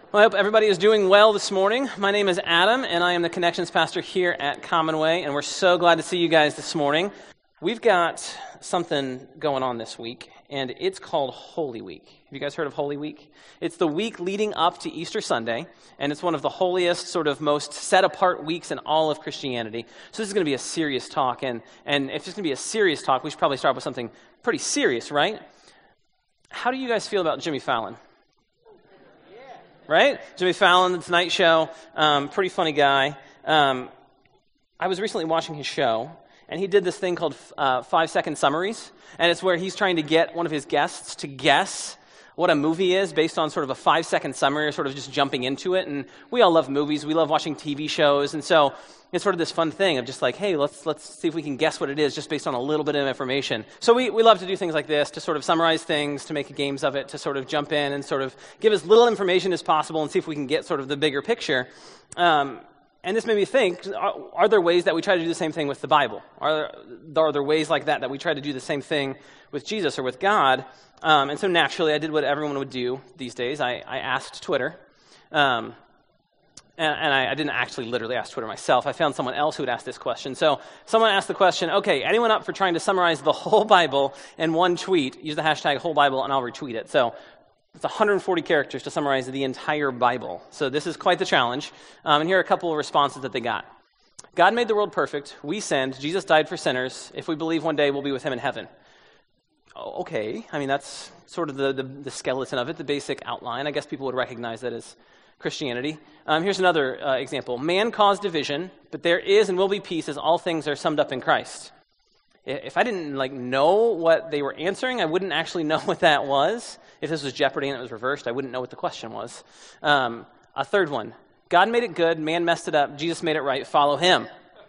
Well, I hope everybody is doing well this morning. My name is Adam, and I am the Connections Pastor here at Commonway, and we're so glad to see you guys this morning. We've got something going on this week, and it's called Holy Week. Have you guys heard of Holy Week? It's the week leading up to Easter Sunday, and it's one of the holiest, sort of most set-apart weeks in all of Christianity. So this is going to be a serious talk, and if it's going to be a serious talk, we should probably start with something pretty serious, right? How do you guys feel about Jimmy Fallon? Right? Jimmy Fallon, The Tonight Show, pretty funny guy. I was recently watching his show, and he did this thing called 5-second summaries, and it's where he's trying to get one of his guests to guess what a movie is based on sort of a 5-second summary or sort of just jumping into it. And we all love movies. We love watching TV shows, and so it's sort of this fun thing of just like, hey, let's see if we can guess what it is just based on a little bit of information. So we love to do things like this to sort of summarize things, to make games of it, to sort of jump in and sort of give as little information as possible and see if we can get sort of the bigger picture. And this made me think, are there ways that we try to do the same thing with the Bible? Are there ways like that we try to do the same thing with Jesus or with God? And so naturally, I did what everyone would do these days. I asked Twitter. And I didn't actually literally ask Twitter myself. I found someone else who had asked this question. So someone asked the question, okay, anyone up for trying to summarize the whole Bible in one tweet? Use the hashtag whole Bible and I'll retweet it. So it's 140 characters to summarize the entire Bible. So this is quite the challenge. And here are a couple of responses that they got. God made the world perfect. We sinned. Jesus died for sinners. If we believe one day we'll be with him in heaven. Okay. I mean, that's sort of the skeleton of it, the basic outline. I guess people would recognize that as Christianity. Here's another example. Man caused division, but there is and will be peace as all things are summed up in Christ. If I didn't know what they were answering, I wouldn't actually know what that was. If this was Jeopardy and it was reversed, I wouldn't know what the question was. A third one. God made it good, man messed it up, Jesus made it right, follow him.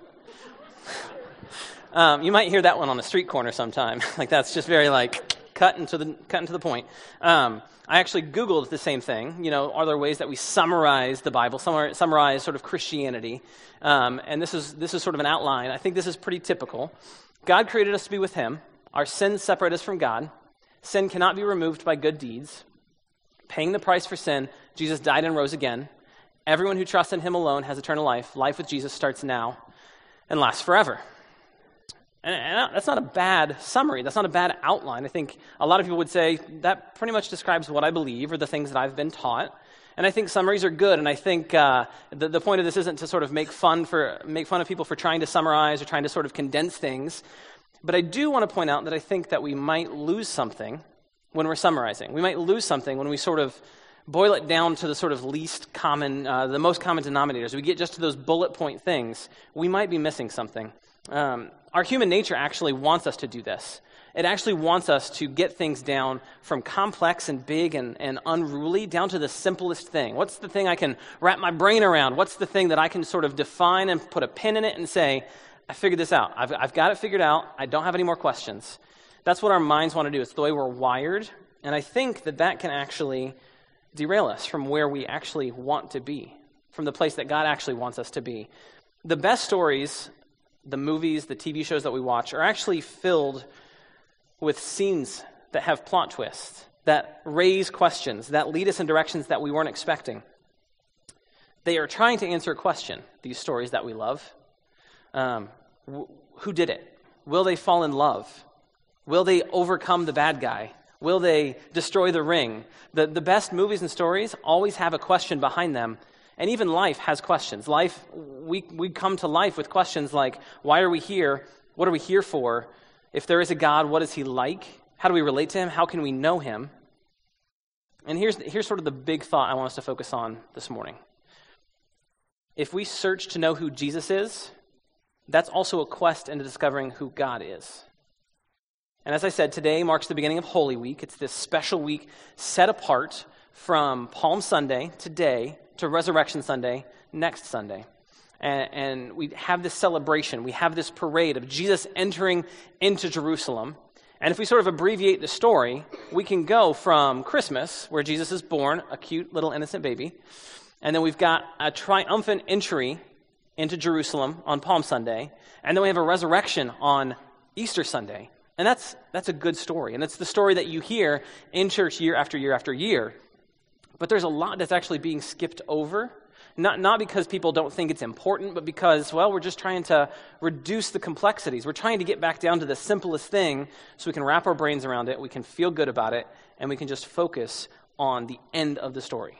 You might hear that one on the street corner sometime. That's just very cut into the point. I actually Googled the same thing. Are there ways that we summarize the Bible, summarize sort of Christianity? And this is sort of an outline. I think this is pretty typical. God created us to be with him. Our sins separate us from God. Sin cannot be removed by good deeds. Paying the price for sin, Jesus died and rose again. Everyone who trusts in him alone has eternal life. Life with Jesus starts now and lasts forever. And that's not a bad summary. That's not a bad outline. I think a lot of people would say that pretty much describes what I believe or the things that I've been taught. And I think summaries are good. And I think the point of this isn't to sort of make fun of people for trying to summarize or trying to sort of condense things. But I do want to point out that I think that we might lose something when we're summarizing. We might lose something when we sort of boil it down to the sort of least common, the most common denominators. We get just to those bullet point things. We might be missing something. Our human nature actually wants us to do this. It actually wants us to get things down from complex and big and unruly down to the simplest thing. What's the thing I can wrap my brain around? What's the thing that I can sort of define and put a pin in it and say, I figured this out. I've got it figured out. I don't have any more questions. That's what our minds want to do. It's the way we're wired. And I think that can actually derail us from where we actually want to be, from the place that God actually wants us to be. The best stories, the movies, the TV shows that we watch are actually filled with scenes that have plot twists, that raise questions, that lead us in directions that we weren't expecting. They are trying to answer a question, these stories that we love. Who did it? Will they fall in love? Will they overcome the bad guy? Will they destroy the ring? The best movies and stories always have a question behind them. And even life has questions. We come to life with questions like, why are we here? What are we here for? If there is a God, what is he like? How do we relate to him? How can we know him? And here's sort of the big thought I want us to focus on this morning. If we search to know who Jesus is, that's also a quest into discovering who God is. And as I said, today marks the beginning of Holy Week. It's this special week set apart from Palm Sunday today to Resurrection Sunday next Sunday. And we have this celebration. We have this parade of Jesus entering into Jerusalem. And if we sort of abbreviate the story, we can go from Christmas, where Jesus is born, a cute little innocent baby, and then we've got a triumphant entry into Jerusalem on Palm Sunday, and then we have a resurrection on Easter Sunday. And that's a good story, and it's the story that you hear in church year after year after year. But there's a lot that's actually being skipped over, not because people don't think it's important, but because, well, we're just trying to reduce the complexities. We're trying to get back down to the simplest thing so we can wrap our brains around it, we can feel good about it, and we can just focus on the end of the story.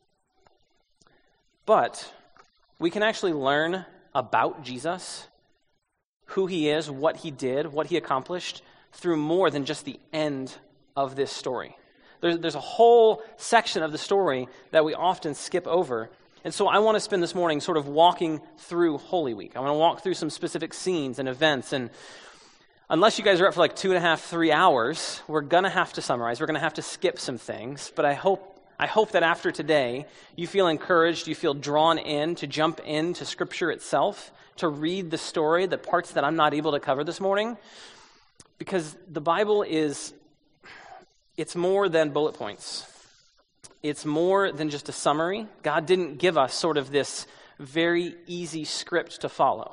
But we can actually learn about Jesus, who he is, what he did, what he accomplished, through more than just the end of this story. There's a whole section of the story that we often skip over. And so I want to spend this morning sort of walking through Holy Week. I want to walk through some specific scenes and events. And unless you guys are up for like 2.5, 3 hours, we're going to have to summarize. We're going to have to skip some things. But I hope that after today, you feel encouraged, you feel drawn in to jump into Scripture itself, to read the story, the parts that I'm not able to cover this morning. Because the Bible it's more than bullet points. It's more than just a summary. God didn't give us sort of this very easy script to follow.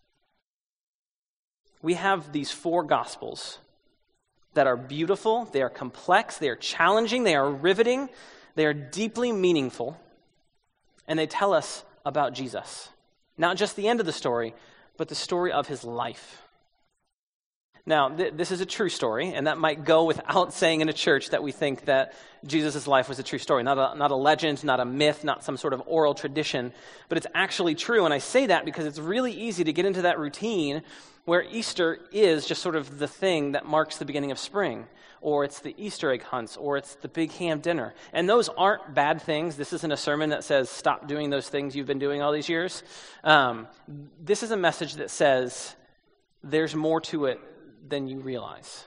We have these 4 Gospels that are beautiful, they are complex, they are challenging, they are riveting, they are deeply meaningful, and they tell us about Jesus. Not just the end of the story, but the story of his life. Now, this is a true story, and that might go without saying in a church that we think that Jesus' life was a true story. Not a legend, not a myth, not some sort of oral tradition, but it's actually true. And I say that because it's really easy to get into that routine where Easter is just sort of the thing that marks the beginning of spring, or it's the Easter egg hunts, or it's the big ham dinner. And those aren't bad things. This isn't a sermon that says, stop doing those things you've been doing all these years. This is a message that says there's more to it than you realize.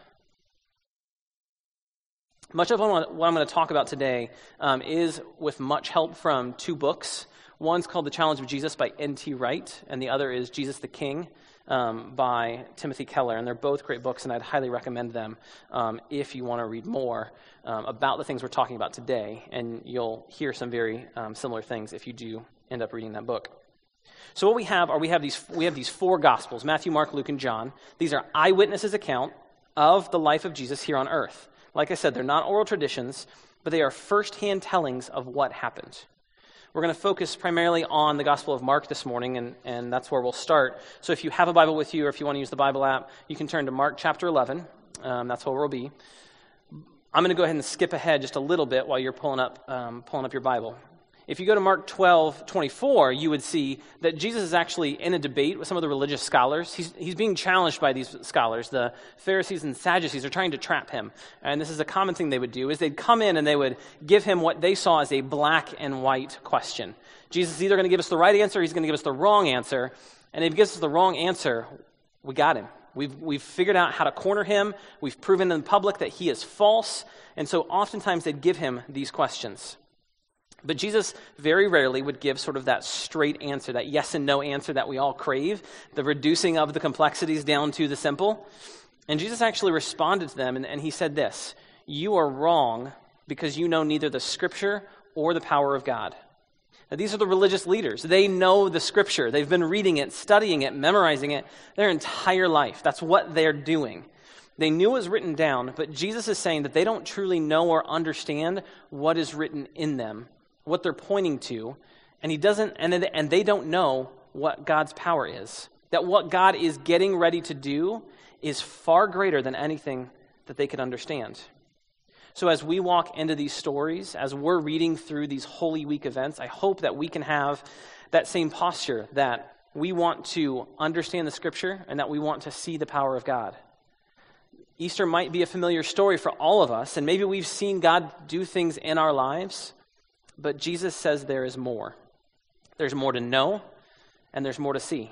Much of what I'm going to talk about today is with much help from 2 books. One's called The Challenge of Jesus by N.T. Wright, and the other is Jesus the King by Timothy Keller. And they're both great books, and I'd highly recommend them if you want to read more about the things we're talking about today. And you'll hear some very similar things if you do end up reading that book. So what we have these 4 Gospels, Matthew, Mark, Luke, and John. These are eyewitnesses' account of the life of Jesus here on earth. Like I said, they're not oral traditions, but they are first-hand tellings of what happened. We're going to focus primarily on the Gospel of Mark this morning, and that's where we'll start. So if you have a Bible with you, or if you want to use the Bible app, you can turn to Mark chapter 11. That's where we'll be. I'm going to go ahead and skip ahead just a little bit while you're pulling up your Bible. If you go to Mark 12:24, you would see that Jesus is actually in a debate with some of the religious scholars. He's being challenged by these scholars. The Pharisees and Sadducees are trying to trap him. And this is a common thing they would do, is they'd come in and they would give him what they saw as a black and white question. Jesus is either going to give us the right answer or he's going to give us the wrong answer. And if he gives us the wrong answer, we got him. We've figured out how to corner him. We've proven in public that he is false. And so oftentimes they'd give him these questions. But Jesus very rarely would give sort of that straight answer, that yes and no answer that we all crave, the reducing of the complexities down to the simple. And Jesus actually responded to them, and he said this: "You are wrong because you know neither the Scripture or the power of God." Now, these are the religious leaders. They know the Scripture. They've been reading it, studying it, memorizing it their entire life. That's what they're doing. They knew it was written down, but Jesus is saying that they don't truly know or understand what is written in them, what they're pointing to, and they don't know what God's power is. That what God is getting ready to do is far greater than anything that they could understand. So as we walk into these stories, as we're reading through these Holy Week events, I hope that we can have that same posture, that we want to understand the Scripture and that we want to see the power of God. Easter might be a familiar story for all of us, and maybe we've seen God do things in our lives, but Jesus says there is more. There's more to know, and there's more to see.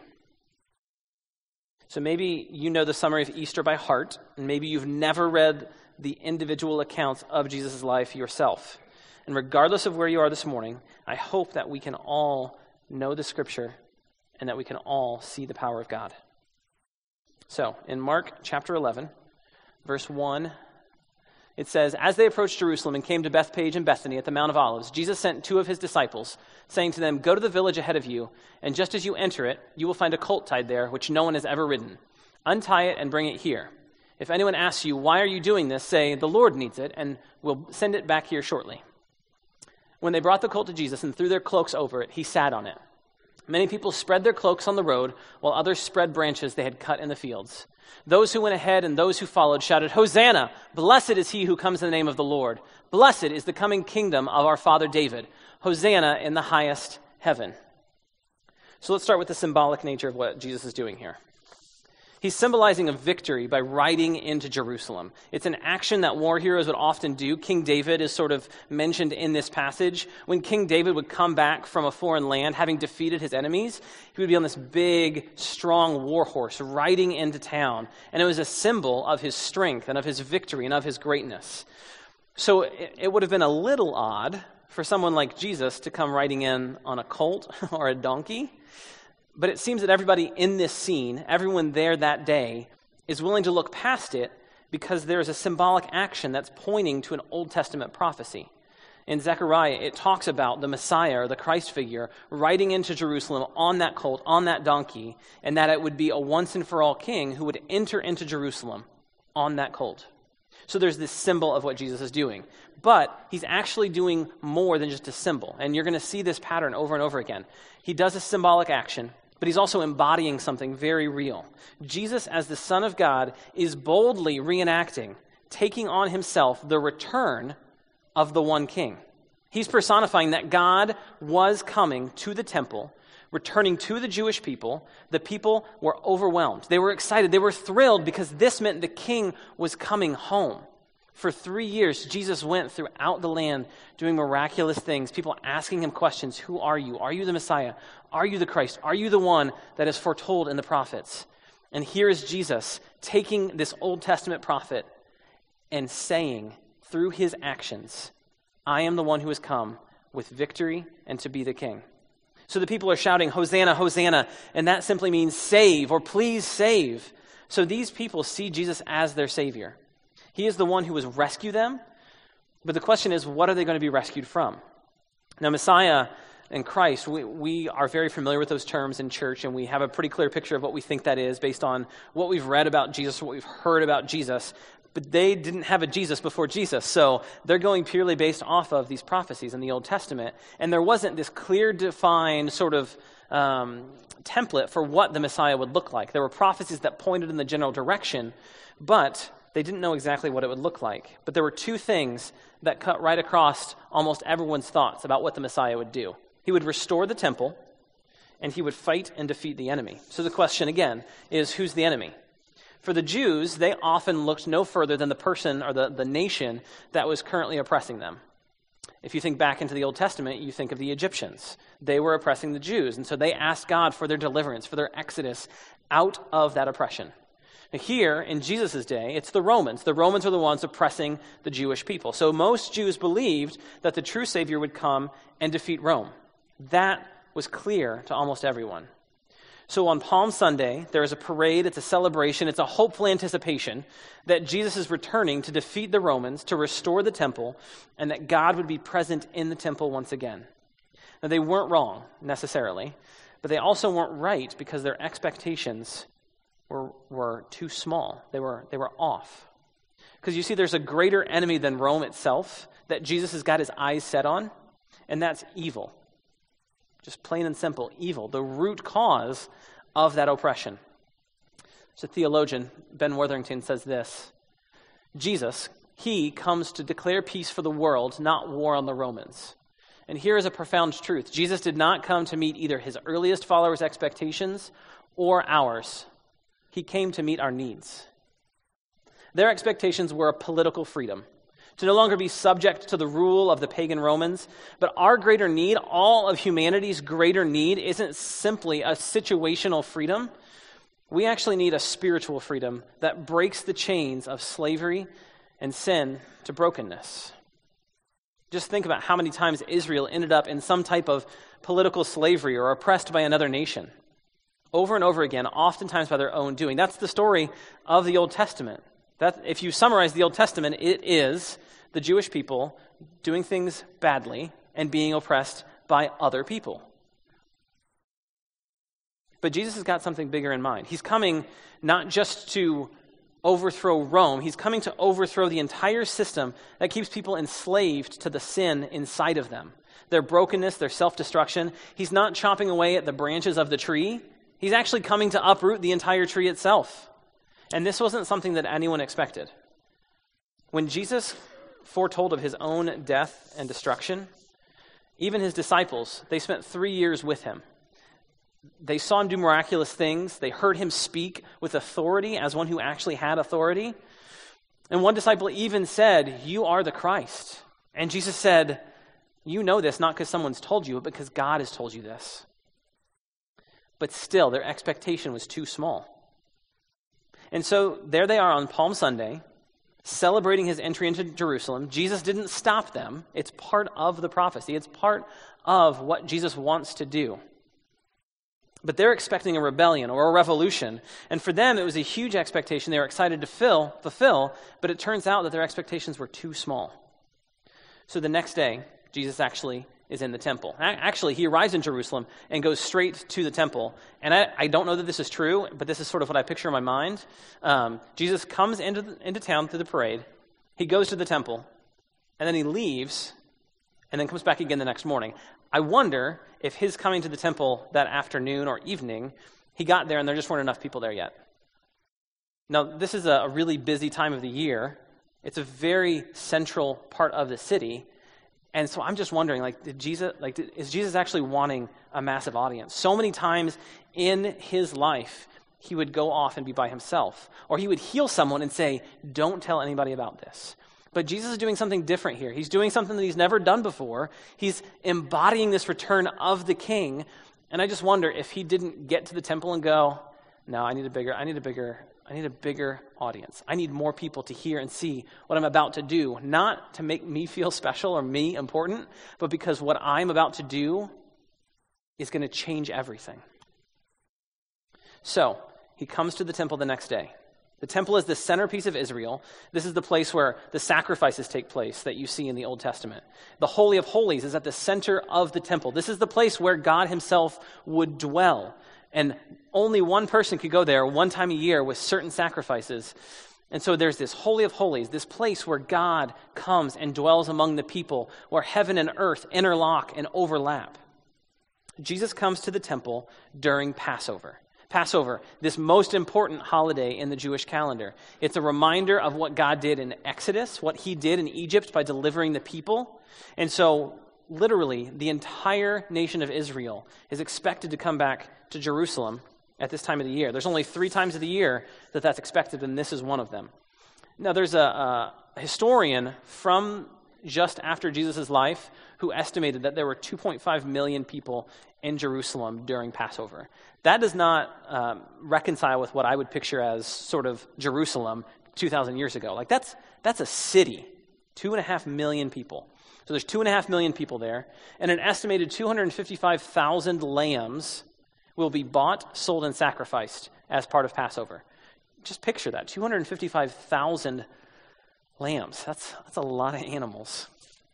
So maybe you know the summary of Easter by heart, and maybe you've never read the individual accounts of Jesus' life yourself. And regardless of where you are this morning, I hope that we can all know the Scripture and that we can all see the power of God. So, in Mark chapter 11, verse 1, it says, "As they approached Jerusalem and came to Bethpage and Bethany at the Mount of Olives, Jesus sent 2 of his disciples, saying to them, 'Go to the village ahead of you, and just as you enter it, you will find a colt tied there, which no one has ever ridden. Untie it and bring it here. If anyone asks you, "Why are you doing this?" say, "The Lord needs it, and we'll send it back here shortly." When they brought the colt to Jesus and threw their cloaks over it, he sat on it. Many people spread their cloaks on the road, while others spread branches they had cut in the fields. Those who went ahead and those who followed shouted, "Hosanna! Blessed is he who comes in the name of the Lord. Blessed is the coming kingdom of our father David. Hosanna in the highest heaven." So let's start with the symbolic nature of what Jesus is doing here. He's symbolizing a victory by riding into Jerusalem. It's an action that war heroes would often do. King David is sort of mentioned in this passage. When King David would come back from a foreign land, having defeated his enemies, he would be on this big, strong war horse riding into town. And it was a symbol of his strength and of his victory and of his greatness. So it would have been a little odd for someone like Jesus to come riding in on a colt or a donkey. But it seems that everybody in this scene, everyone there that day, is willing to look past it because there is a symbolic action that's pointing to an Old Testament prophecy. In Zechariah, it talks about the Messiah, or the Christ figure, riding into Jerusalem on that colt, on that donkey, and that it would be a once-and-for-all king who would enter into Jerusalem on that colt. So there's this symbol of what Jesus is doing. But he's actually doing more than just a symbol. And you're going to see this pattern over and over again. He does a symbolic action, but he's also embodying something very real. Jesus, as the Son of God, is boldly reenacting, taking on himself the return of the one King. He's personifying that God was coming to the temple, returning to the Jewish people. The people were overwhelmed. They were excited. They were thrilled because this meant the King was coming home. For 3 years, Jesus went throughout the land doing miraculous things, people asking him questions. Who are you? Are you the Messiah? Are you the Christ? Are you the one that is foretold in the prophets? And here is Jesus taking this Old Testament prophet and saying through his actions, I am the one who has come with victory and to be the king. So the people are shouting, Hosanna, Hosanna, and that simply means save or please save. So these people see Jesus as their Savior. He is the one who has rescued them, but the question is, what are they going to be rescued from? Now, Messiah and Christ, we are very familiar with those terms in church, and we have a pretty clear picture of what we think that is based on what we've read about Jesus, what we've heard about Jesus, but they didn't have a Jesus before Jesus, so they're going purely based off of these prophecies in the Old Testament, and there wasn't this clear, defined sort of template for what the Messiah would look like. There were prophecies that pointed in the general direction, but they didn't know exactly what it would look like. But there were two things that cut right across almost everyone's thoughts about what the Messiah would do. He would restore the temple, and he would fight and defeat the enemy. So the question, again, is who's the enemy? For the Jews, they often looked no further than the person or the nation that was currently oppressing them. If you think back into the Old Testament, you think of the Egyptians. They were oppressing the Jews, and so they asked God for their deliverance, for their exodus out of that oppression. Here, in Jesus' day, it's the Romans. The Romans are the ones oppressing the Jewish people. So most Jews believed that the true Savior would come and defeat Rome. That was clear to almost everyone. So on Palm Sunday, there is a parade, it's a celebration, it's a hopeful anticipation that Jesus is returning to defeat the Romans, to restore the temple, and that God would be present in the temple once again. Now, they weren't wrong, necessarily, but they also weren't right because their expectations were too small. They were off. Because you see, there's a greater enemy than Rome itself that Jesus has got his eyes set on, and that's evil. Just plain and simple, evil, the root cause of that oppression. So theologian Ben Worthington says this: Jesus, he comes to declare peace for the world, not war on the Romans. And here is a profound truth. Jesus did not come to meet either his earliest followers' expectations or ours. He came to meet our needs. Their expectations were a political freedom, to no longer be subject to the rule of the pagan Romans. But our greater need, all of humanity's greater need, isn't simply a situational freedom. We actually need a spiritual freedom that breaks the chains of slavery and sin to brokenness. Just think about how many times Israel ended up in some type of political slavery or oppressed by another nation. Over and over again, oftentimes by their own doing. That's the story of the Old Testament. That, if you summarize the Old Testament, it is the Jewish people doing things badly and being oppressed by other people. But Jesus has got something bigger in mind. He's coming not just to overthrow Rome, he's coming to overthrow the entire system that keeps people enslaved to the sin inside of them. their brokenness, their self-destruction. He's not chopping away at the branches of the tree. He's actually coming to uproot the entire tree itself. And this wasn't something that anyone expected. When Jesus foretold of his own death and destruction, even his disciples, they spent 3 years with him. They saw him do miraculous things. They heard him speak with authority as one who actually had authority. And one disciple even said, "You are the Christ." And Jesus said, "You know this not because someone's told you, but because God has told you this." But still, their expectation was too small. And so there they are on Palm Sunday, celebrating his entry into Jerusalem. Jesus didn't stop them. It's part of the prophecy. It's part of what Jesus wants to do. But they're expecting a rebellion or a revolution. And for them, it was a huge expectation they were excited to fulfill, but it turns out that their expectations were too small. So the next day, Jesus actually is in the temple. Actually, he arrives in Jerusalem and goes straight to the temple. And I don't know that this is true, but this is sort of what I picture in my mind. Jesus comes into town through the parade. He goes to the temple, and then he leaves, and then comes back again the next morning. I wonder if his coming to the temple that afternoon or evening, he got there and there just weren't enough people there yet. Now, this is a really busy time of the year. It's a very central part of the city. And so I'm just wondering, is Jesus actually wanting a massive audience? So many times in his life, he would go off and be by himself. Or he would heal someone and say, "Don't tell anybody about this." But Jesus is doing something different here. He's doing something that he's never done before. He's embodying this return of the king. And I just wonder if he didn't get to the temple and go, "No, I need a bigger audience. I need more people to hear and see what I'm about to do, not to make me feel special or me important, but because what I'm about to do is going to change everything." So he comes to the temple the next day. The temple is the centerpiece of Israel. This is the place where the sacrifices take place that you see in the Old Testament. The Holy of Holies is at the center of the temple. This is the place where God himself would dwell. And only one person could go there one time a year with certain sacrifices. And so there's this Holy of Holies, this place where God comes and dwells among the people, where heaven and earth interlock and overlap. Jesus comes to the temple during Passover. Passover, this most important holiday in the Jewish calendar. It's a reminder of what God did in Exodus, what he did in Egypt by delivering the people. And so, literally, the entire nation of Israel is expected to come back to Jerusalem at this time of the year. There's only 3 times of the year that that's expected, and this is one of them. Now, there's a historian from just after Jesus' life who estimated that there were 2.5 million people in Jerusalem during Passover. That does not reconcile with what I would picture as sort of Jerusalem 2,000 years ago. Like that's a city, 2.5 million people. So there's 2.5 million people there, and an estimated 255,000 lambs will be bought, sold, and sacrificed as part of Passover. Just picture that, 255,000 lambs. That's a lot of animals.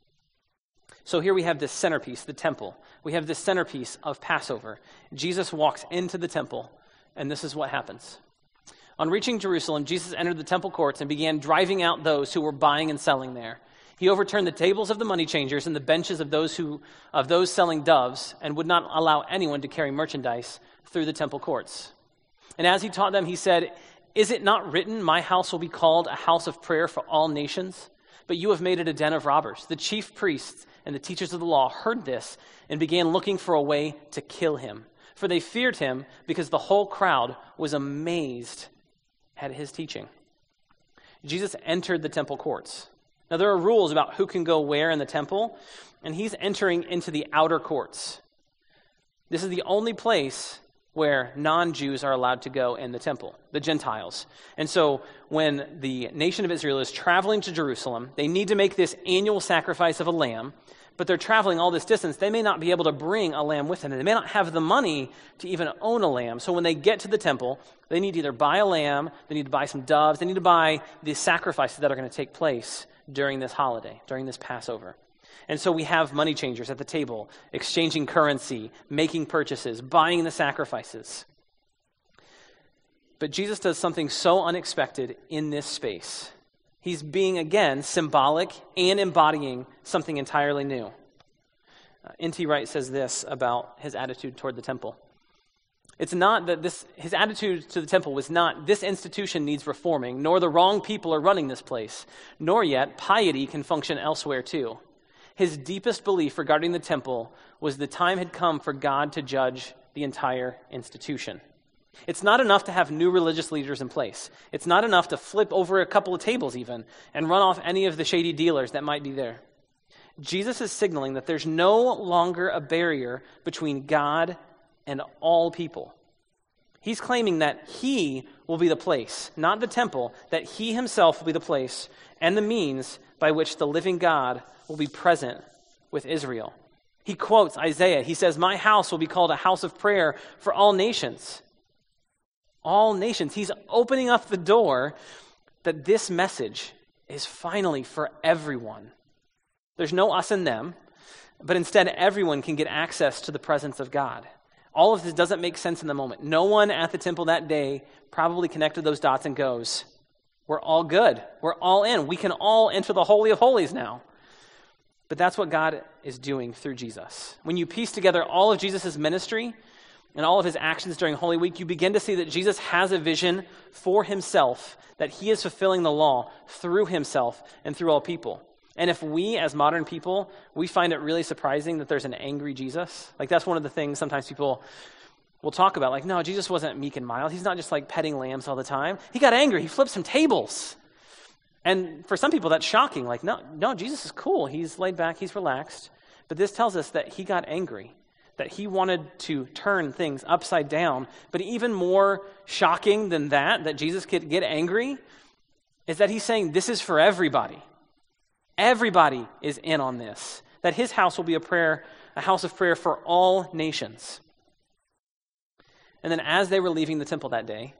So here we have this centerpiece, the temple. We have this centerpiece of Passover. Jesus walks into the temple, and this is what happens. On reaching Jerusalem, Jesus entered the temple courts and began driving out those who were buying and selling there. He overturned the tables of the money changers and the benches of those selling doves, and would not allow anyone to carry merchandise through the temple courts. And as he taught them, he said, "Is it not written, 'My house will be called a house of prayer for all nations'? But you have made it a den of robbers." The chief priests and the teachers of the law heard this and began looking for a way to kill him. For they feared him because the whole crowd was amazed at his teaching. Jesus entered the temple courts. Now there are rules about who can go where in the temple, and he's entering into the outer courts. This is the only place where non-Jews are allowed to go in the temple, the Gentiles. And so when the nation of Israel is traveling to Jerusalem, they need to make this annual sacrifice of a lamb, but they're traveling all this distance. They may not be able to bring a lamb with them. They may not have the money to even own a lamb. So when they get to the temple, they need to either buy a lamb, they need to buy some doves, they need to buy the sacrifices that are going to take place during this holiday, during this Passover. And so we have money changers at the table, exchanging currency, making purchases, buying the sacrifices. But Jesus does something so unexpected in this space. He's being, again, symbolic and embodying something entirely new. N.T. Wright says this about his attitude toward the temple. It's not that his attitude to the temple was not, this institution needs reforming, nor the wrong people are running this place, nor yet piety can function elsewhere too. His deepest belief regarding the temple was the time had come for God to judge the entire institution. It's not enough to have new religious leaders in place. It's not enough to flip over a couple of tables even and run off any of the shady dealers that might be there. Jesus is signaling that there's no longer a barrier between God and all people. He's claiming that he will be the place, not the temple, that he himself will be the place and the means by which the living God will be present with Israel. He quotes Isaiah. He says, "My house will be called a house of prayer for all nations." All nations. He's opening up the door that this message is finally for everyone. There's no us and them, but instead everyone can get access to the presence of God. All of this doesn't make sense in the moment. No one at the temple that day probably connected those dots and goes, we're all good. We're all in. We can all enter the Holy of Holies now. But that's what God is doing through Jesus. When you piece together all of Jesus' ministry and all of his actions during Holy Week, you begin to see that Jesus has a vision for himself, that he is fulfilling the law through himself and through all people. And if we, as modern people, we find it really surprising that there's an angry Jesus, like that's one of the things sometimes people will talk about, like, no, Jesus wasn't meek and mild. He's not just like petting lambs all the time. He got angry. He flipped some tables. And for some people, that's shocking. Like, no, Jesus is cool. He's laid back. He's relaxed. But this tells us that he got angry, that he wanted to turn things upside down. But even more shocking than that Jesus could get angry, is that he's saying this is for everybody. Everybody is in on this, that his house will be a house of prayer for all nations. And then as they were leaving the temple that day,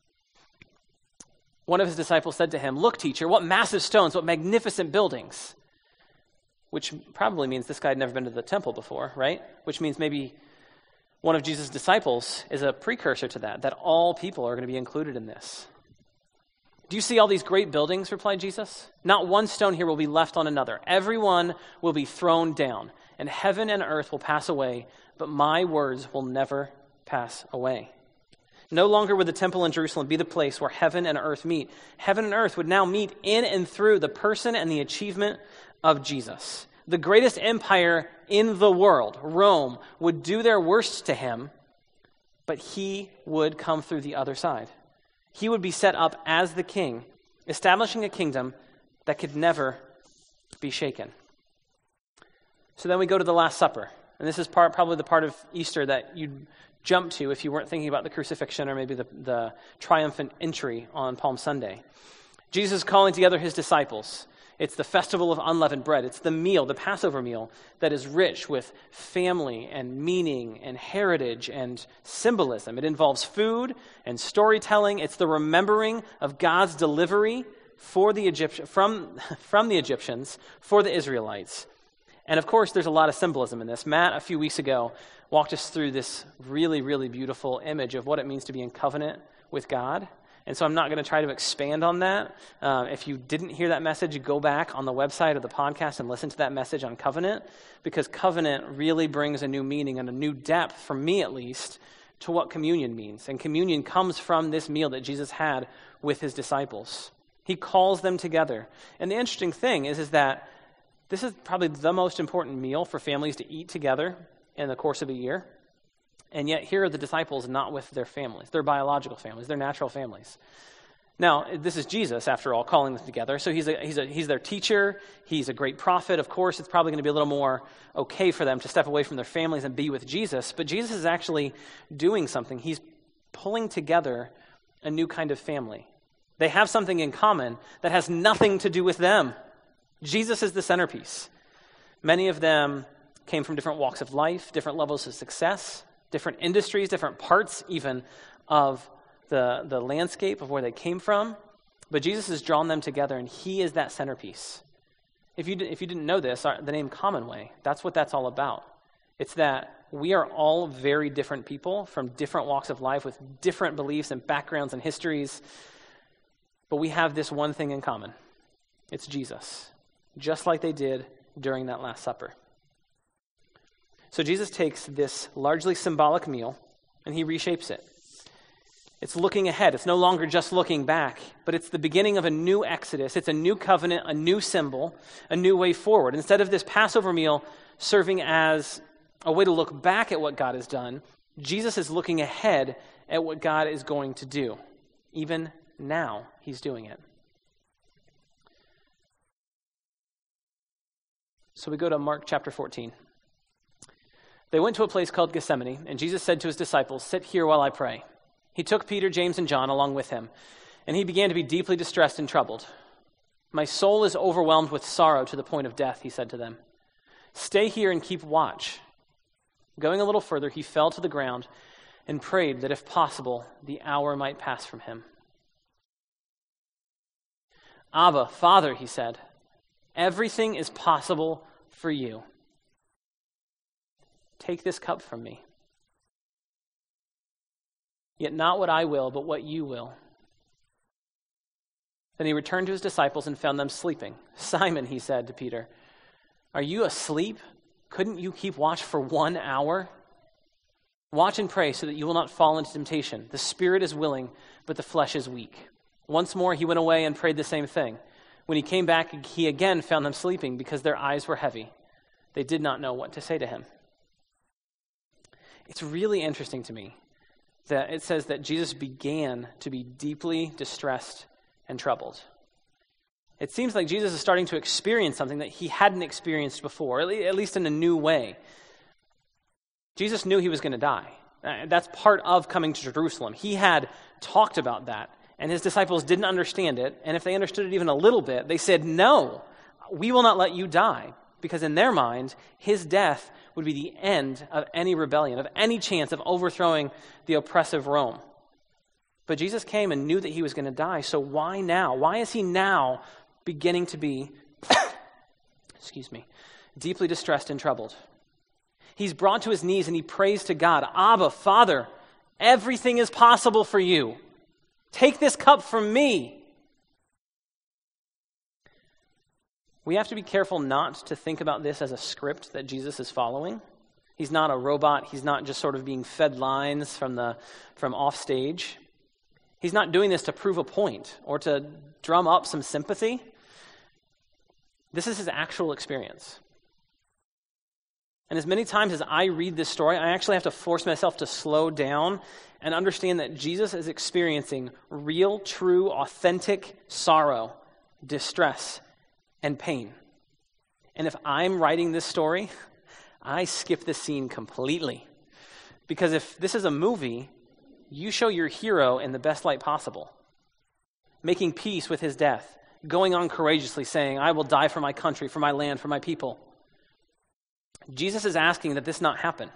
one of his disciples said to him, "Look, teacher, what massive stones, what magnificent buildings." Which probably means this guy had never been to the temple before, right? Which means maybe one of Jesus' disciples is a precursor to that all people are going to be included in this. "Do you see all these great buildings?" replied Jesus. "Not one stone here will be left on another. Everyone will be thrown down, and heaven and earth will pass away, but my words will never pass away." No longer would the temple in Jerusalem be the place where heaven and earth meet. Heaven and earth would now meet in and through the person and the achievement of Jesus. The greatest empire in the world, Rome, would do their worst to him, but he would come through the other side. He would be set up as the king, establishing a kingdom that could never be shaken. So then we go to the Last Supper. And this is probably the part of Easter that you'd jump to if you weren't thinking about the crucifixion or maybe the triumphant entry on Palm Sunday. Jesus is calling together his disciples. It's the festival of unleavened bread. It's the meal, the Passover meal, that is rich with family and meaning and heritage and symbolism. It involves food and storytelling. It's the remembering of God's delivery for the from the Egyptians for the Israelites. And of course, there's a lot of symbolism in this. Matt, a few weeks ago, walked us through this really, really beautiful image of what it means to be in covenant with God. And so I'm not going to try to expand on that. If you didn't hear that message, go back on the website of the podcast and listen to that message on covenant, because covenant really brings a new meaning and a new depth, for me at least, to what communion means. And communion comes from this meal that Jesus had with his disciples. He calls them together. And the interesting thing is that this is probably the most important meal for families to eat together in the course of a year. And yet here are the disciples not with their families, their biological families, their natural families. Now, this is Jesus, after all, calling them together. So he's their teacher. He's a great prophet. Of course, it's probably going to be a little more okay for them to step away from their families and be with Jesus. But Jesus is actually doing something. He's pulling together a new kind of family. They have something in common that has nothing to do with them. Jesus is the centerpiece. Many of them came from different walks of life, different levels of success, different industries, different parts even of the landscape of where they came from. But Jesus has drawn them together, and he is that centerpiece. If you didn't know this, the name Commonway, that's what that's all about. It's that we are all very different people from different walks of life with different beliefs and backgrounds and histories, but we have this one thing in common. It's Jesus, just like they did during that Last Supper. So Jesus takes this largely symbolic meal and he reshapes it. It's looking ahead. It's no longer just looking back, but it's the beginning of a new exodus. It's a new covenant, a new symbol, a new way forward. Instead of this Passover meal serving as a way to look back at what God has done, Jesus is looking ahead at what God is going to do. Even now, he's doing it. So we go to Mark chapter 14. They went to a place called Gethsemane, and Jesus said to his disciples, "Sit here while I pray." He took Peter, James, and John along with him, and he began to be deeply distressed and troubled. "My soul is overwhelmed with sorrow to the point of death," he said to them. "Stay here and keep watch." Going a little further, he fell to the ground and prayed that if possible, the hour might pass from him. "Abba, Father," he said, "everything is possible for you. Take this cup from me. Yet not what I will, but what you will." Then he returned to his disciples and found them sleeping. "Simon," he said to Peter, "are you asleep? Couldn't you keep watch for 1 hour? Watch and pray so that you will not fall into temptation. The spirit is willing, but the flesh is weak." Once more he went away and prayed the same thing. When he came back, he again found them sleeping because their eyes were heavy. They did not know what to say to him. It's really interesting to me that it says that Jesus began to be deeply distressed and troubled. It seems like Jesus is starting to experience something that he hadn't experienced before, at least in a new way. Jesus knew he was going to die. That's part of coming to Jerusalem. He had talked about that, and his disciples didn't understand it, and if they understood it even a little bit, they said, "No, we will not let you die," because in their mind, his death would be the end of any rebellion, of any chance of overthrowing the oppressive Rome. But Jesus came and knew that he was going to die, so why now? Why is he now beginning to be, deeply distressed and troubled? He's brought to his knees and he prays to God, "Abba, Father, everything is possible for you. Take this cup from me." We have to be careful not to think about this as a script that Jesus is following. He's not a robot. He's not just sort of being fed lines from off stage. He's not doing this to prove a point or to drum up some sympathy. This is his actual experience. And as many times as I read this story, I actually have to force myself to slow down and understand that Jesus is experiencing real, true, authentic sorrow, distress, and pain. And if I'm writing this story, I skip this scene completely. Because if this is a movie, you show your hero in the best light possible, making peace with his death, going on courageously saying, "I will die for my country, for my land, for my people." Jesus is asking that this not happen.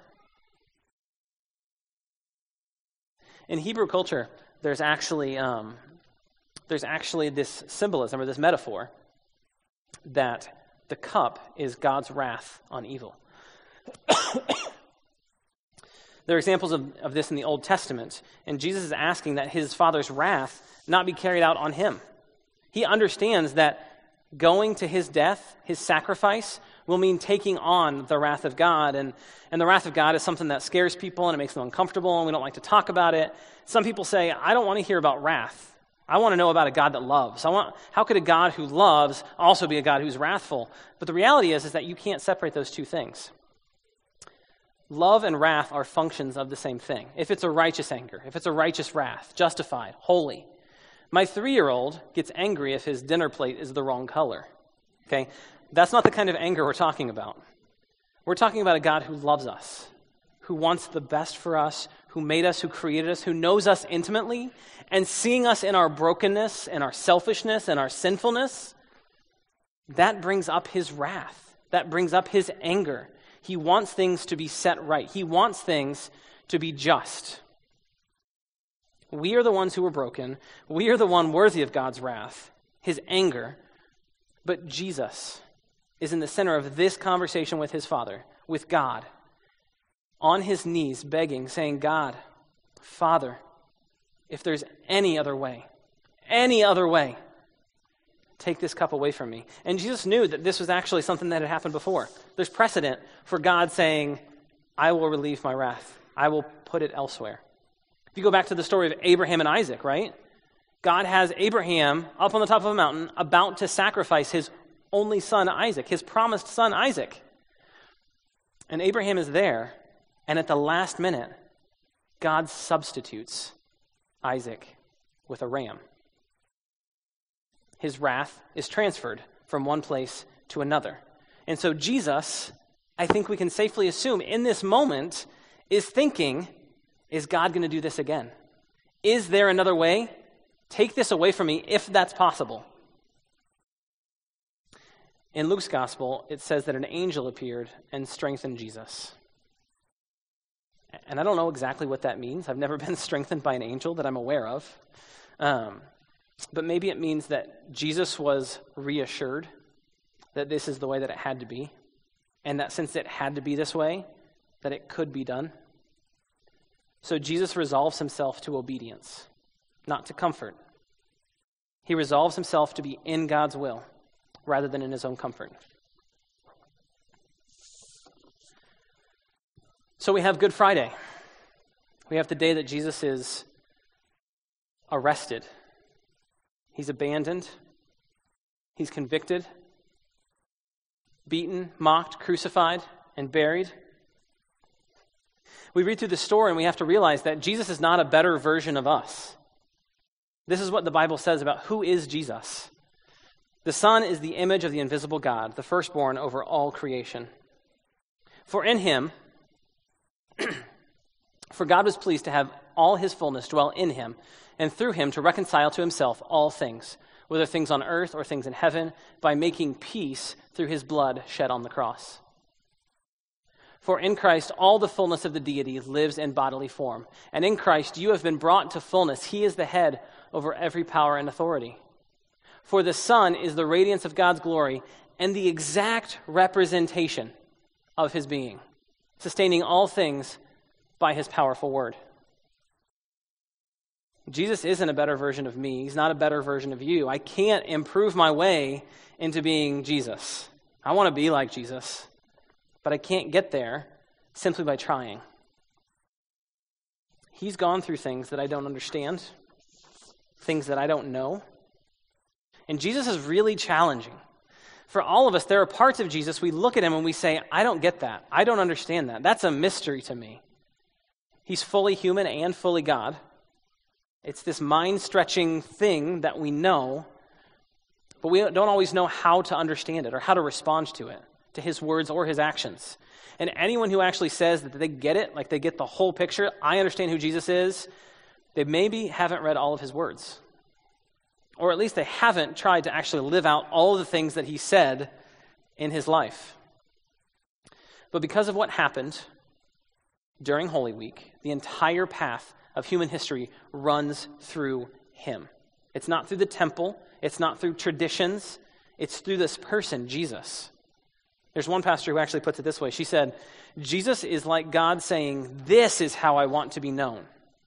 In Hebrew culture, there's actually this symbolism or this metaphor that the cup is God's wrath on evil. There are examples of this in the Old Testament, and Jesus is asking that his Father's wrath not be carried out on him. He understands that going to his death, his sacrifice, will mean taking on the wrath of God, and the wrath of God is something that scares people and it makes them uncomfortable, and we don't like to talk about it. Some people say, "I don't want to hear about wrath. I want to know about a God that loves. How could a God who loves also be a God who's wrathful?" But the reality is that you can't separate those two things. Love and wrath are functions of the same thing. If it's a righteous anger, if it's a righteous wrath, justified, holy. My 3-year-old gets angry if his dinner plate is the wrong color. Okay? That's not the kind of anger we're talking about. We're talking about a God who loves us, who wants the best for us, who made us, who created us, who knows us intimately, and seeing us in our brokenness and our selfishness and our sinfulness, that brings up his wrath. That brings up his anger. He wants things to be set right. He wants things to be just. We are the ones who are broken. We are the one worthy of God's wrath, his anger. But Jesus is in the center of this conversation with his Father, with God, on his knees begging, saying, "God, Father, if there's any other way, take this cup away from me." And Jesus knew that this was actually something that had happened before. There's precedent for God saying, I will relieve my wrath. I will put it elsewhere. If you go back to the story of Abraham and Isaac, right? God has Abraham up on the top of a mountain about to sacrifice his only son, Isaac, his promised son, Isaac. And Abraham is there, and at the last minute, God substitutes Isaac with a ram. His wrath is transferred from one place to another. And so Jesus, I think we can safely assume, in this moment, is thinking, is God going to do this again? Is there another way? Take this away from me if that's possible. In Luke's gospel, it says that an angel appeared and strengthened Jesus. And I don't know exactly what that means. I've never been strengthened by an angel that I'm aware of. But maybe it means that Jesus was reassured that this is the way that it had to be, and that since it had to be this way, that it could be done. So Jesus resolves himself to obedience, not to comfort. He resolves himself to be in God's will rather than in his own comfort. So we have Good Friday. We have the day that Jesus is arrested. He's abandoned. He's convicted, beaten, mocked, crucified, and buried. We read through the story and we have to realize that Jesus is not a better version of us. This is what the Bible says about who is Jesus. The Son is the image of the invisible God, the firstborn over all creation. For in him, for God was pleased to have all his fullness dwell in him, and through him to reconcile to himself all things, whether things on earth or things in heaven, by making peace through his blood shed on the cross. For in Christ all the fullness of the deity lives in bodily form, and in Christ you have been brought to fullness. He is the head over every power and authority. For the Son is the radiance of God's glory and the exact representation of his being, sustaining all things by his powerful word. Jesus isn't a better version of me. He's not a better version of you. I can't improve my way into being Jesus. I want to be like Jesus, but I can't get there simply by trying. He's gone through things that I don't understand, things that I don't know. And Jesus is really challenging. For all of us, there are parts of Jesus, we look at him and we say, I don't get that. I don't understand that. That's a mystery to me. He's fully human and fully God. It's this mind-stretching thing that we know, but we don't always know how to understand it or how to respond to it, to his words or his actions. And anyone who actually says that they get it, like they get the whole picture, I understand who Jesus is, they maybe haven't read all of his words. Or at least they haven't tried to actually live out all of the things that he said in his life. But because of what happened during Holy Week, the entire path of human history runs through him. It's not through the temple. It's not through traditions. It's through this person, Jesus. There's one pastor who actually puts it this way. She said, Jesus is like God saying, this is how I want to be known.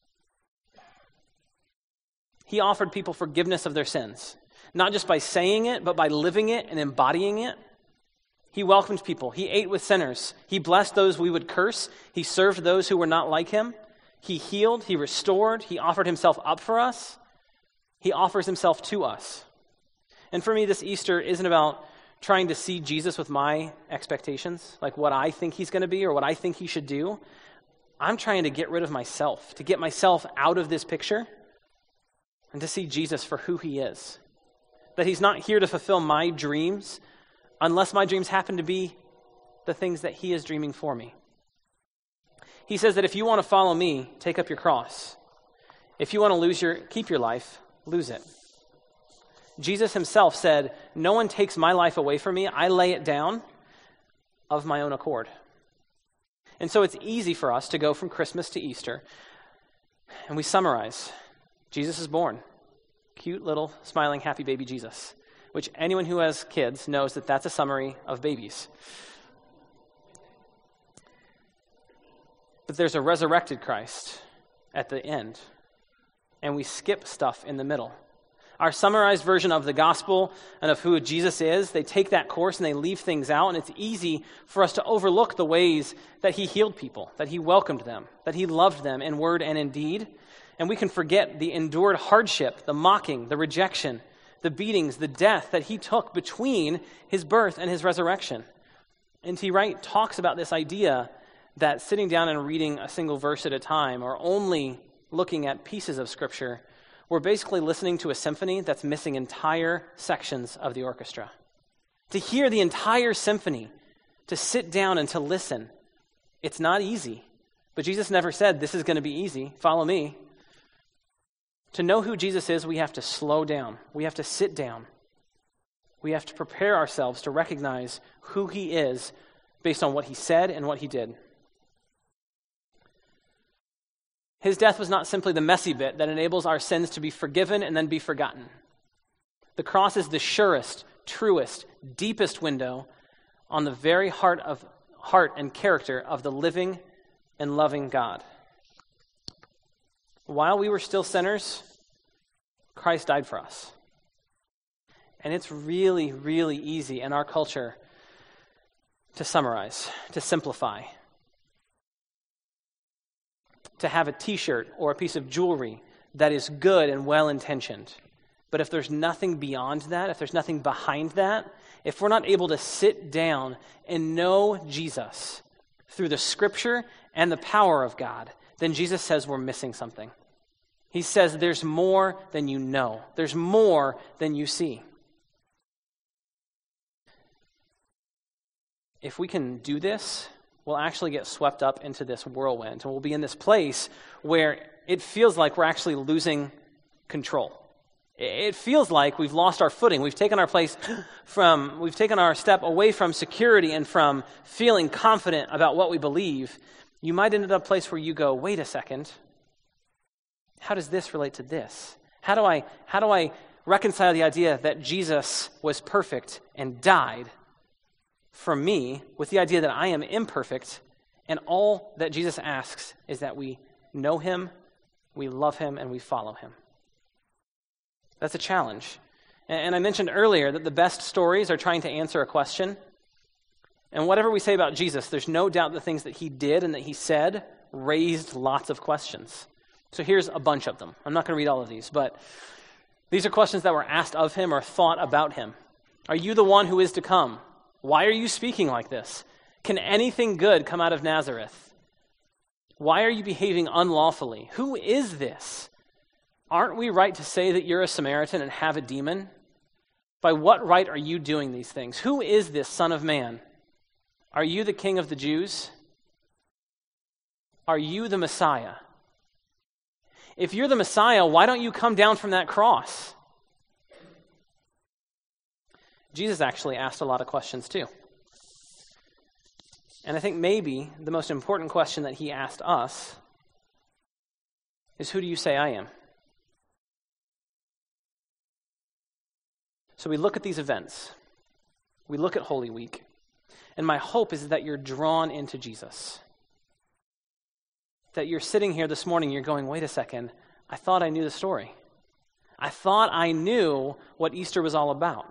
He offered people forgiveness of their sins, not just by saying it, but by living it and embodying it. He welcomed people. He ate with sinners. He blessed those we would curse. He served those who were not like him. He healed. He restored. He offered himself up for us. He offers himself to us. And for me, this Easter isn't about trying to see Jesus with my expectations, like what I think he's going to be or what I think he should do. I'm trying to get rid of myself, to get myself out of this picture and to see Jesus for who he is. That he's not here to fulfill my dreams unless my dreams happen to be the things that he is dreaming for me. He says that if you want to follow me, take up your cross. If you want to keep your life, lose it. Jesus himself said, no one takes my life away from me. I lay it down of my own accord. And so it's easy for us to go from Christmas to Easter, and we summarize. Jesus is born. Cute little smiling happy baby Jesus, which anyone who has kids knows that that's a summary of babies. But there's a resurrected Christ at the end, and we skip stuff in the middle. our summarized version of the gospel and of who Jesus is, they take that course and they leave things out, and it's easy for us to overlook the ways that he healed people, that he welcomed them, that he loved them in word and in deed. And we can forget the endured hardship, the mocking, the rejection, the beatings, the death that he took between his birth and his resurrection. N.T. Wright talks about this idea that sitting down and reading a single verse at a time, or only looking at pieces of Scripture, we're basically listening to a symphony that's missing entire sections of the orchestra. To hear the entire symphony, to sit down and to listen, it's not easy. But Jesus never said, this is going to be easy, follow me. To know who Jesus is, we have to slow down. We have to sit down. We have to prepare ourselves to recognize who he is based on what he said and what he did. His death was not simply the messy bit that enables our sins to be forgiven and then be forgotten. The cross is the surest, truest, deepest window on the very heart and character of the living and loving God. While we were still sinners, Christ died for us. And it's really, really easy in our culture to summarize, to simplify, to have a t-shirt or a piece of jewelry that is good and well-intentioned. But if there's nothing beyond that, if there's nothing behind that, if we're not able to sit down and know Jesus through the Scripture and the power of God, then Jesus says we're missing something. He says there's more than you know. There's more than you see. If we can do this, we'll actually get swept up into this whirlwind, and we'll be in this place where it feels like we're actually losing control. It feels like we've lost our footing. We've taken our step away from security and from feeling confident about what we believe. You might end up in a place where you go, wait a second, how does this relate to this? How do I reconcile the idea that Jesus was perfect and died for me with the idea that I am imperfect, and all that Jesus asks is that we know him, we love him, and we follow him? That's a challenge. And I mentioned earlier that the best stories are trying to answer a question. And whatever we say about Jesus, there's no doubt the things that he did and that he said raised lots of questions. So here's a bunch of them. I'm not going to read all of these, but these are questions that were asked of him or thought about him. Are you the one who is to come? Why are you speaking like this? Can anything good come out of Nazareth? Why are you behaving unlawfully? Who is this? Aren't we right to say that you're a Samaritan and have a demon? By what right are you doing these things? Who is this Son of Man? Are you the King of the Jews? Are you the Messiah? If you're the Messiah, why don't you come down from that cross? Jesus actually asked a lot of questions too. And I think maybe the most important question that he asked us is, who do you say I am? So we look at these events. We look at Holy Week. And my hope is that you're drawn into Jesus. That you're sitting here this morning, you're going, wait a second, I thought I knew the story. I thought I knew what Easter was all about.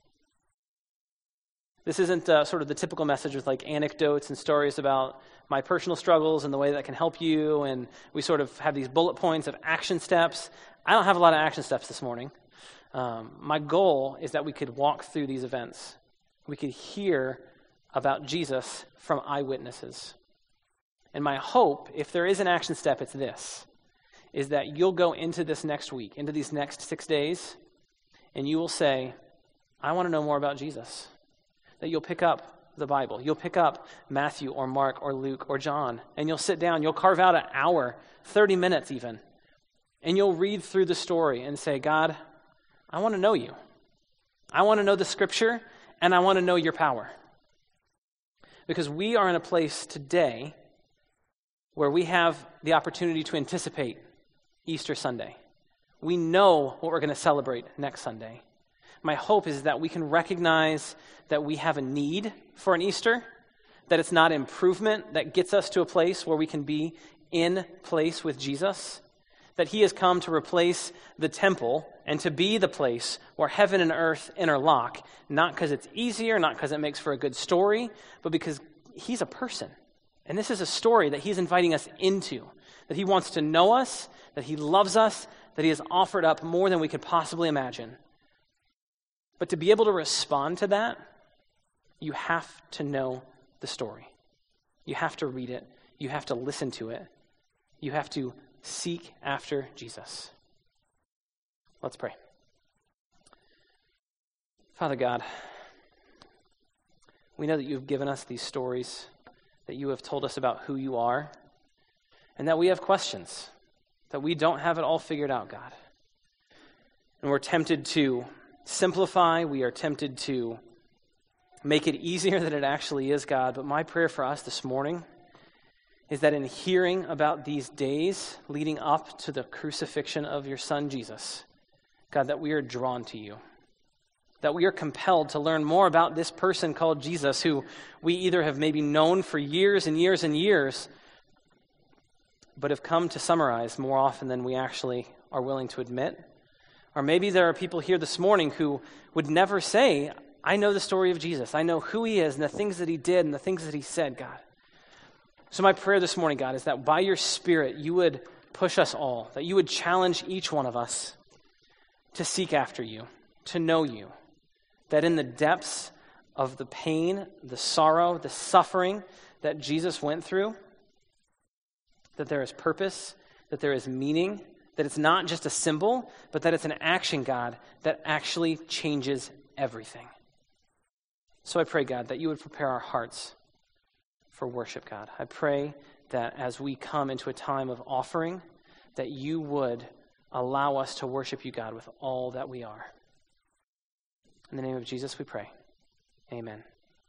This isn't sort of the typical message with like anecdotes and stories about my personal struggles and the way that can help you, and we sort of have these bullet points of action steps. I don't have a lot of action steps this morning. My goal is that we could walk through these events. We could hear about Jesus from eyewitnesses. And my hope, if there is an action step, it's this, is that you'll go into this next week, into these next 6 days, and you will say, I want to know more about Jesus. That you'll pick up the Bible. You'll pick up Matthew or Mark or Luke or John, and you'll sit down. You'll carve out an hour, 30 minutes even, and you'll read through the story and say, God, I want to know you. I want to know the Scripture, and I want to know your power. Because we are in a place today where we have the opportunity to anticipate Easter Sunday. We know what we're going to celebrate next Sunday. My hope is that we can recognize that we have a need for an Easter, that it's not improvement that gets us to a place where we can be in place with Jesus, that he has come to replace the temple and to be the place where heaven and earth interlock, not because it's easier, not because it makes for a good story, but because he's a person. And this is a story that he's inviting us into, that he wants to know us, that he loves us, that he has offered up more than we could possibly imagine. But to be able to respond to that, you have to know the story. You have to read it. You have to listen to it. You have to seek after Jesus. Let's pray. Father God, we know that you've given us these stories, that you have told us about who you are, and that we have questions, that we don't have it all figured out, God. And we're tempted to simplify, we are tempted to make it easier than it actually is, God. But my prayer for us this morning is that in hearing about these days leading up to the crucifixion of your Son, Jesus, God, that we are drawn to you, that we are compelled to learn more about this person called Jesus, who we either have maybe known for years and years and years, but have come to summarize more often than we actually are willing to admit. Or maybe there are people here this morning who would never say, I know the story of Jesus. I know who he is and the things that he did and the things that he said, God. So my prayer this morning, God, is that by your Spirit, you would push us all, that you would challenge each one of us to seek after you, to know you, that in the depths of the pain, the sorrow, the suffering that Jesus went through, that there is purpose, that there is meaning, that it's not just a symbol, but that it's an action, God, that actually changes everything. So I pray, God, that you would prepare our hearts for worship, God. I pray that as we come into a time of offering, that you would allow us to worship you, God, with all that we are. In the name of Jesus, we pray. Amen.